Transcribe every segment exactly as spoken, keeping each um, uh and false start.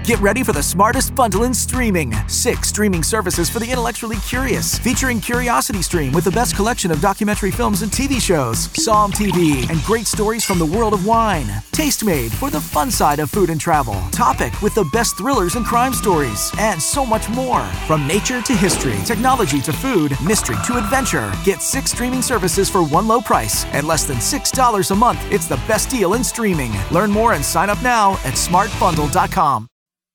Get ready for the smartest bundle in streaming. Six streaming services for the intellectually curious, featuring Curiosity Stream with the best collection of documentary films and T V shows, Psalm T V, and great stories from the world of wine. Tastemade for the fun side of food and travel. Topic with the best thrillers and crime stories, and so much more. From nature to history, technology to food, mystery to adventure. Get six streaming services for one low price at less than six dollars a month. It's the best deal in streaming. Learn more and sign up now at smart bundle dot com.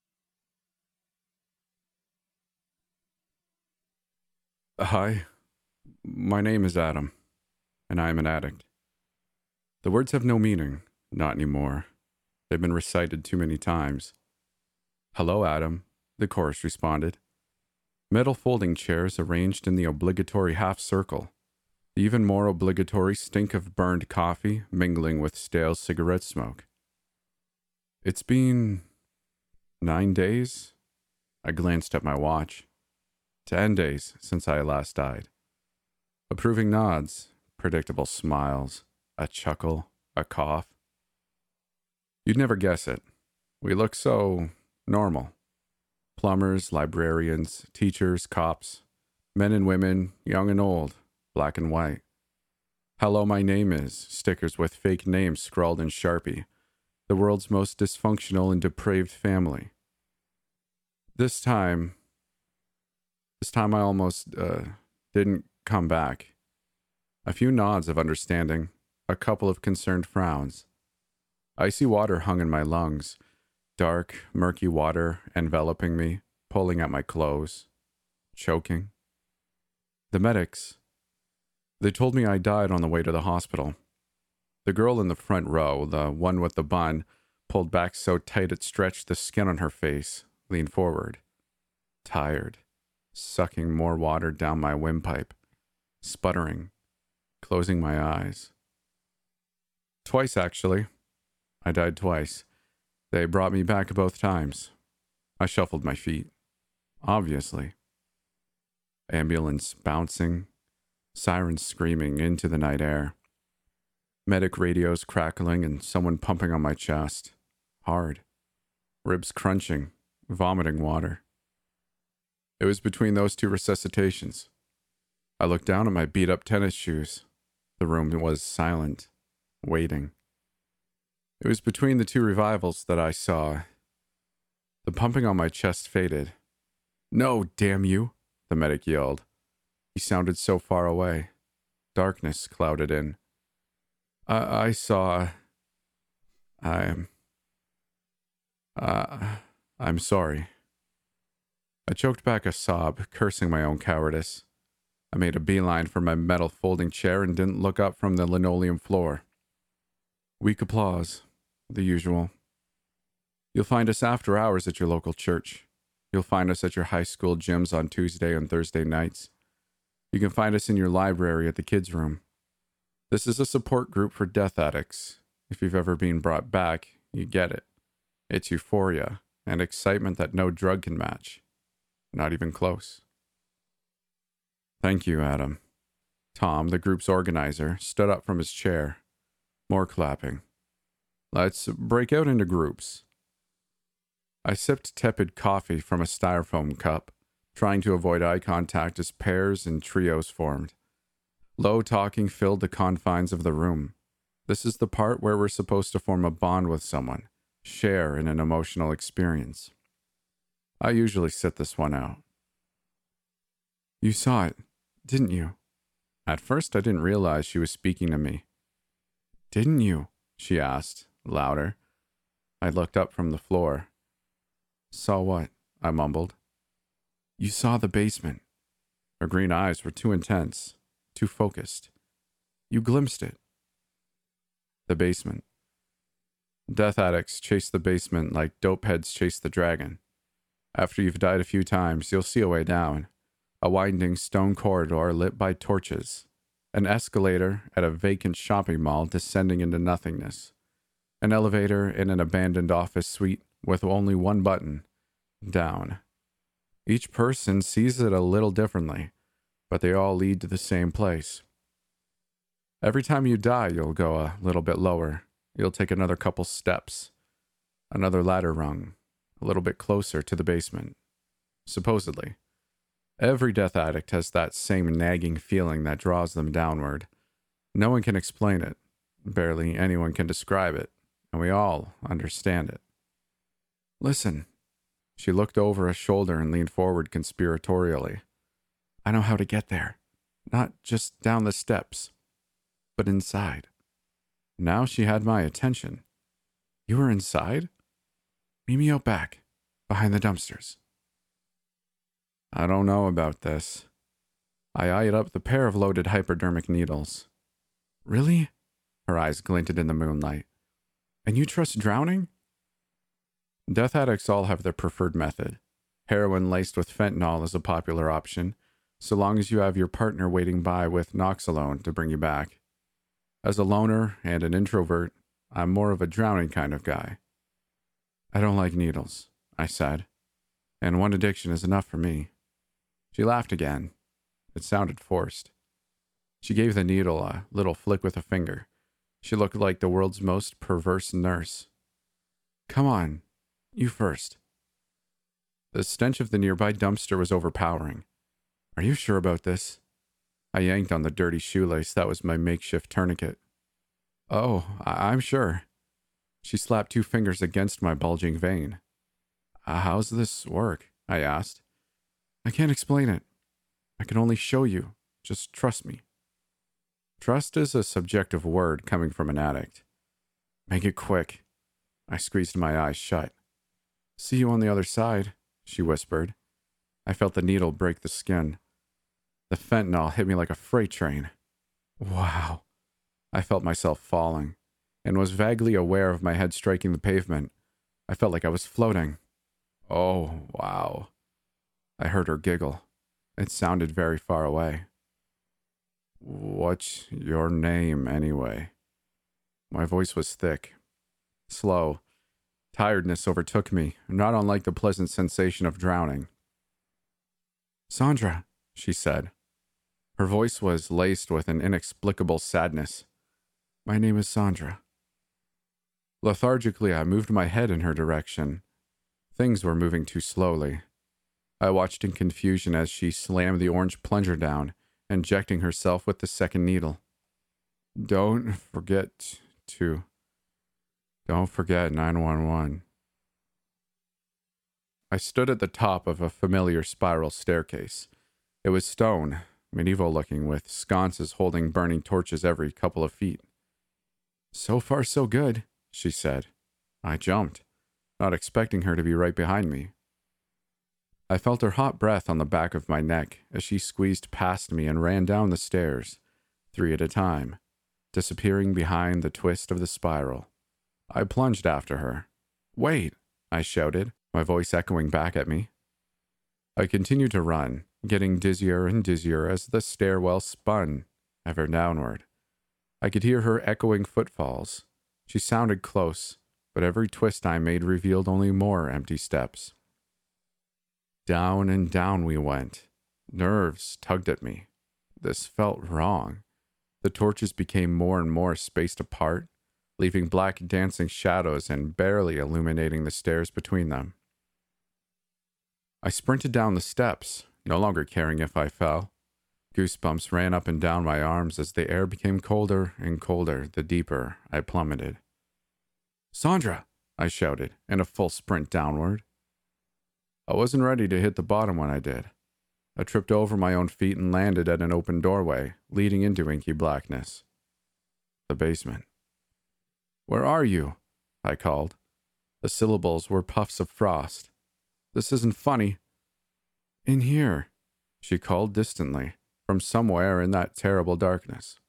Hi, my name is Adam, and I am an addict. The words have no meaning, not anymore. They've been recited too many times. Hello, Adam, the chorus responded. Metal folding chairs arranged in the obligatory half circle. The even more obligatory stink of burned coffee mingling with stale cigarette smoke. It's been nine days? I glanced at my watch. Ten days since I last died. Approving nods, predictable smiles, a chuckle, a cough. You'd never guess it. We look so normal. Plumbers, librarians, teachers, cops, men and women, young and old, black and white. Hello, my name is, stickers with fake names scrawled in Sharpie. The world's most dysfunctional and depraved family. This time... This time I almost uh, didn't come back. A few nods of understanding, a couple of concerned frowns. Icy water hung in my lungs, dark, murky water enveloping me, pulling at my clothes, choking. The medics, they told me I died on the way to the hospital. The girl in the front row, the one with the bun, pulled back so tight it stretched the skin on her face, leaned forward, tired. Sucking more water down my windpipe, sputtering, closing my eyes. Twice, actually. I died twice. They brought me back both times. I shuffled my feet. Obviously. Ambulance bouncing, sirens screaming into the night air. Medic radios crackling and someone pumping on my chest. Hard. Ribs crunching, vomiting water. It was between those two resuscitations. I looked down at my beat-up tennis shoes. The room was silent, waiting. It was between the two revivals that I saw. The pumping on my chest faded. No, damn you, the medic yelled. He sounded so far away. Darkness clouded in. I, I saw... I'm... Uh, I'm sorry. I choked back a sob, cursing my own cowardice. I made a beeline for my metal folding chair and didn't look up from the linoleum floor. Weak applause, the usual. You'll find us after hours at your local church. You'll find us at your high school gyms on Tuesday and Thursday nights. You can find us in your library at the kids' room. This is a support group for death addicts. If you've ever been brought back, you get it. It's euphoria and excitement that no drug can match. Not even close. Thank you, Adam. Tom, the group's organizer, stood up from his chair. More clapping. Let's break out into groups. I sipped tepid coffee from a styrofoam cup, trying to avoid eye contact as pairs and trios formed. Low talking filled the confines of the room. This is the part where we're supposed to form a bond with someone, share in an emotional experience. I usually sit this one out. You saw it, didn't you? At first I didn't realize she was speaking to me. Didn't you? She asked, louder. I looked up from the floor. Saw what? I mumbled. You saw the basement. Her green eyes were too intense, too focused. You glimpsed it. The basement. Death addicts chase the basement like dope heads chase the dragon. After you've died a few times, you'll see a way down. A winding stone corridor lit by torches. An escalator at a vacant shopping mall descending into nothingness. An elevator in an abandoned office suite with only one button. Down. Each person sees it a little differently, but they all lead to the same place. Every time you die, you'll go a little bit lower. You'll take another couple steps. Another ladder rung. a little bit closer to the basement. Supposedly. Every death addict has that same nagging feeling that draws them downward. No one can explain it. Barely anyone can describe it, and we all understand it. Listen. She looked over a shoulder and leaned forward conspiratorially. I know how to get there. Not just down the steps, but inside. Now she had my attention. You were inside? Meet me out back, behind the dumpsters. I don't know about this. I eyed up the pair of loaded hypodermic needles. Really? Her eyes glinted in the moonlight. And you trust drowning? Death addicts all have their preferred method. Heroin laced with fentanyl is a popular option, so long as you have your partner waiting by with Noxalone to bring you back. As a loner and an introvert, I'm more of a drowning kind of guy. I don't like needles, I said, and one addiction is enough for me. She laughed again. It sounded forced. She gave the needle a little flick with a finger. She looked like the world's most perverse nurse. Come on, you first. The stench of the nearby dumpster was overpowering. Are you sure about this? I yanked on the dirty shoelace that was my makeshift tourniquet. Oh, I- I'm sure. She slapped two fingers against my bulging vein. Uh, how's this work? I asked. I can't explain it. I can only show you. Just trust me. Trust is a subjective word coming from an addict. Make it quick. I squeezed my eyes shut. See you on the other side, she whispered. I felt the needle break the skin. The fentanyl hit me like a freight train. Wow. I felt myself falling, and was vaguely aware of my head striking the pavement. I felt like I was floating. Oh, wow. I heard her giggle. It sounded very far away. What's your name, anyway? My voice was thick, slow. Tiredness overtook me, not unlike the pleasant sensation of drowning. Sandra, she said. Her voice was laced with an inexplicable sadness. My name is Sandra. Lethargically, I moved my head in her direction. Things were moving too slowly. I watched in confusion as she slammed the orange plunger down, injecting herself with the second needle. Don't forget to... Don't forget nine one one. I stood at the top of a familiar spiral staircase. It was stone, medieval-looking, with sconces holding burning torches every couple of feet. So far, so good, she said. I jumped, not expecting her to be right behind me. I felt her hot breath on the back of my neck as she squeezed past me and ran down the stairs, three at a time, disappearing behind the twist of the spiral. I plunged after her. Wait, I shouted, my voice echoing back at me. I continued to run, getting dizzier and dizzier as the stairwell spun, ever downward. I could hear her echoing footfalls. She sounded close, but every twist I made revealed only more empty steps. Down and down we went. Nerves tugged at me. This felt wrong. The torches became more and more spaced apart, leaving black dancing shadows and barely illuminating the stairs between them. I sprinted down the steps, no longer caring if I fell. Goosebumps ran up and down my arms as the air became colder and colder the deeper I plummeted. Sandra! I shouted in a full sprint downward. I wasn't ready to hit the bottom when I did. I tripped over my own feet and landed at an open doorway, leading into inky blackness. The basement. Where are you? I called. The syllables were puffs of frost. This isn't funny. In here, she called distantly, from somewhere in that terrible darkness.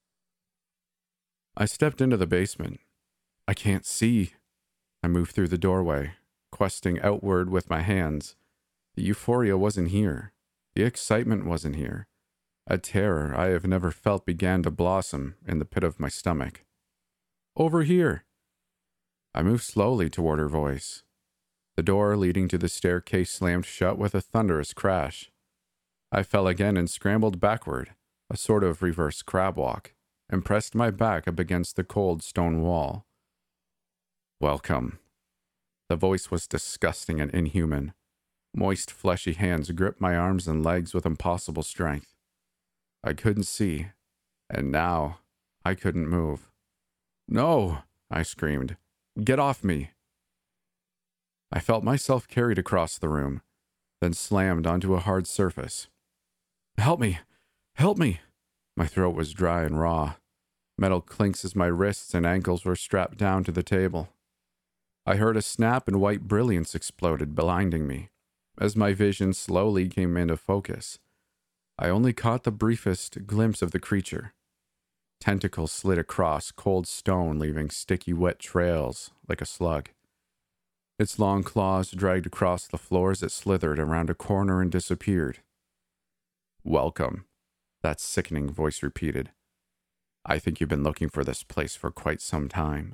I stepped into the basement. I can't see. I moved through the doorway, questing outward with my hands. The euphoria wasn't here. The excitement wasn't here. A terror I have never felt began to blossom in the pit of my stomach. Over here. I moved slowly toward her voice. The door leading to the staircase slammed shut with a thunderous crash. I fell again and scrambled backward, a sort of reverse crab walk, and pressed my back up against the cold stone wall. Welcome. The voice was disgusting and inhuman. Moist, fleshy hands gripped my arms and legs with impossible strength. I couldn't see, and now I couldn't move. "No!" I screamed. "Get off me!" I felt myself carried across the room, then slammed onto a hard surface. "Help me! Help me!" My throat was dry and raw. Metal clinks as my wrists and ankles were strapped down to the table. I heard a snap and white brilliance exploded, blinding me. As my vision slowly came into focus, I only caught the briefest glimpse of the creature. Tentacles slid across cold stone, leaving sticky, wet trails like a slug. Its long claws dragged across the floor as it slithered around a corner and disappeared. "Welcome," that sickening voice repeated. "I think you've been looking for this place for quite some time."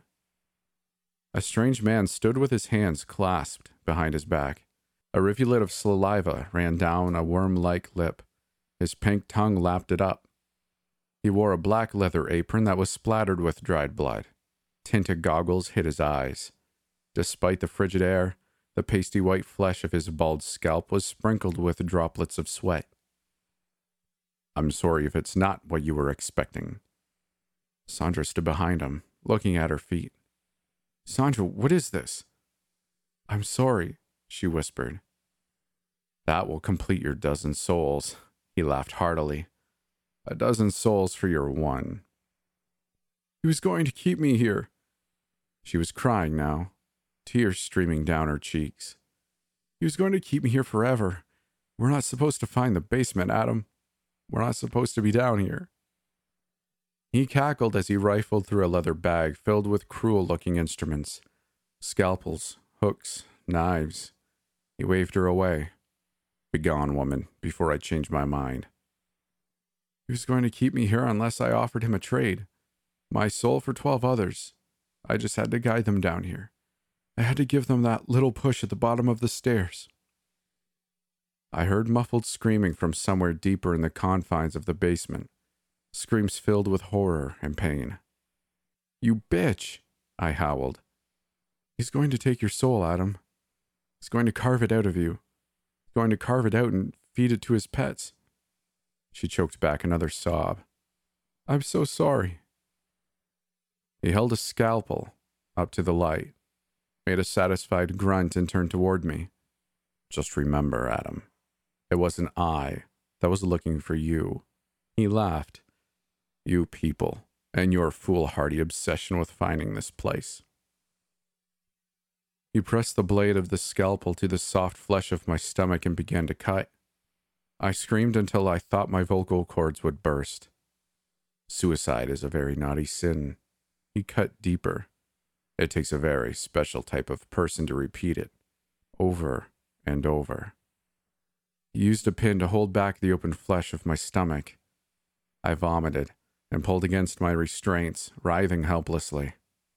A strange man stood with his hands clasped behind his back. A rivulet of saliva ran down a worm-like lip. His pink tongue lapped it up. He wore a black leather apron that was splattered with dried blood. Tinted goggles hid his eyes. Despite the frigid air, the pasty white flesh of his bald scalp was sprinkled with droplets of sweat. "I'm sorry if it's not what you were expecting." Sandra stood behind him, looking at her feet. "Sandra, what is this?" "I'm sorry," she whispered. "That will complete your dozen souls," he laughed heartily. "A dozen souls for your one." "He was going to keep me here." She was crying now, tears streaming down her cheeks. "He was going to keep me here forever. We're not supposed to find the basement, Adam. We're not supposed to be down here." He cackled as he rifled through a leather bag filled with cruel-looking instruments. Scalpels, hooks, knives. He waved her away. "Begone, woman, before I change my mind." "He was going to keep me here unless I offered him a trade. My soul for twelve others. I just had to guide them down here. I had to give them that little push at the bottom of the stairs." I heard muffled screaming from somewhere deeper in the confines of the basement. Screams filled with horror and pain. "You bitch!" I howled. "He's going to take your soul, Adam. He's going to carve it out of you. He's going to carve it out and feed it to his pets." She choked back another sob. "I'm so sorry." He held a scalpel up to the light, made a satisfied grunt, and turned toward me. "Just remember, Adam, it wasn't I that was looking for you." He laughed. "You people, and your foolhardy obsession with finding this place." He pressed the blade of the scalpel to the soft flesh of my stomach and began to cut. I screamed until I thought my vocal cords would burst. Suicide is a very naughty sin. He cut deeper. It takes a very special type of person to repeat it, over and over. He used a pin to hold back the open flesh of my stomach. I vomited and pulled against my restraints, writhing helplessly.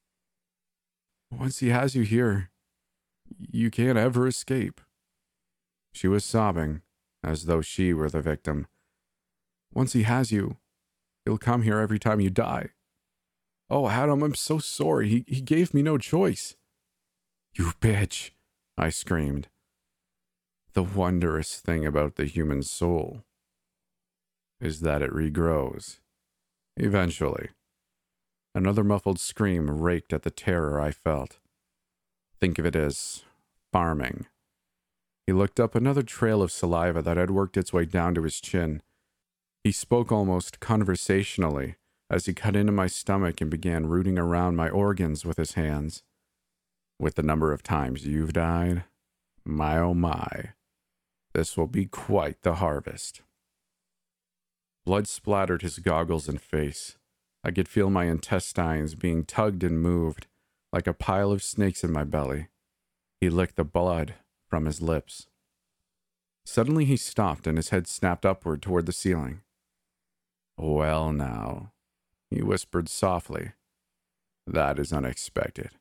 "Once he has you here, you can't ever escape." She was sobbing, as though she were the victim. "Once he has you, he'll come here every time you die. Oh, Adam, I'm so sorry. He, he gave me no choice." "You bitch," I screamed. The wondrous thing about the human soul is that it regrows. Eventually. Another muffled scream raked at the terror I felt. Think of it as farming. He looked up another trail of saliva that had worked its way down to his chin. He spoke almost conversationally as he cut into my stomach and began rooting around my organs with his hands. "With the number of times you've died, my oh my, this will be quite the harvest." Blood splattered his goggles and face. I could feel my intestines being tugged and moved, like a pile of snakes in my belly. He licked the blood from his lips. Suddenly he stopped and his head snapped upward toward the ceiling. "Well now," he whispered softly. "That is unexpected."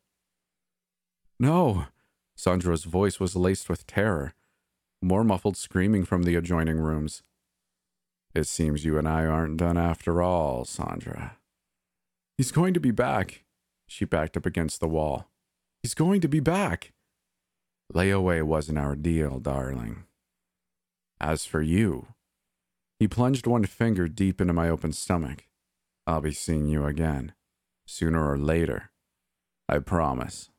"No!" Sandra's voice was laced with terror. More muffled screaming from the adjoining rooms. "It seems you and I aren't done after all, Sandra." "He's going to be back." She backed up against the wall. "He's going to be back." Layaway wasn't our deal, darling. As for you, he plunged one finger deep into my open stomach. I'll be seeing you again, sooner or later. I promise.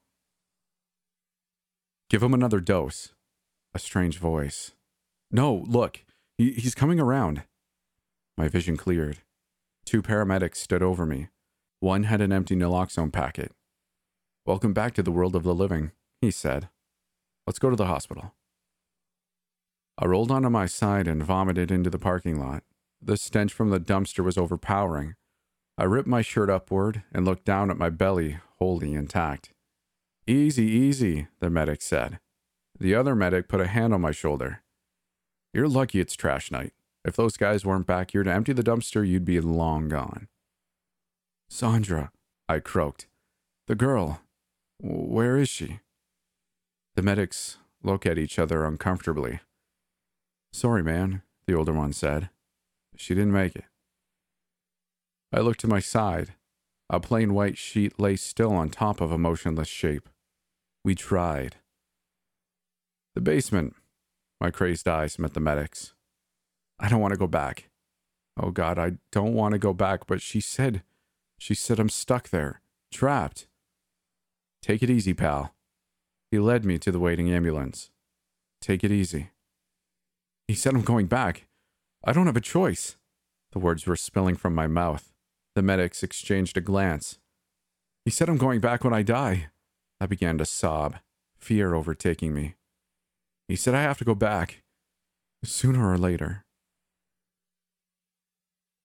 Give him another dose. A strange voice. No, look, he, he's coming around. My vision cleared. Two paramedics stood over me. One had an empty naloxone packet. Welcome back to the world of the living, he said. Let's go to the hospital. I rolled onto my side and vomited into the parking lot. The stench from the dumpster was overpowering. I ripped my shirt upward and looked down at my belly, wholly intact. Easy, easy, the medic said. The other medic put a hand on my shoulder. You're lucky it's trash night. If those guys weren't back here to empty the dumpster, you'd be long gone. Sandra, I croaked. The girl, where is she? The medics look at each other uncomfortably. Sorry, man, the older one said. She didn't make it. I looked to my side. A plain white sheet lay still on top of a motionless shape. We tried. The basement. My crazed eyes met the medics. I don't want to go back. Oh God, I don't want to go back, but she said, she said I'm stuck there, trapped. Take it easy, pal. He led me to the waiting ambulance. Take it easy. He said I'm going back. I don't have a choice. The words were spilling from my mouth. The medics exchanged a glance. He said I'm going back when I die. I began to sob, fear overtaking me. He said I have to go back, sooner or later.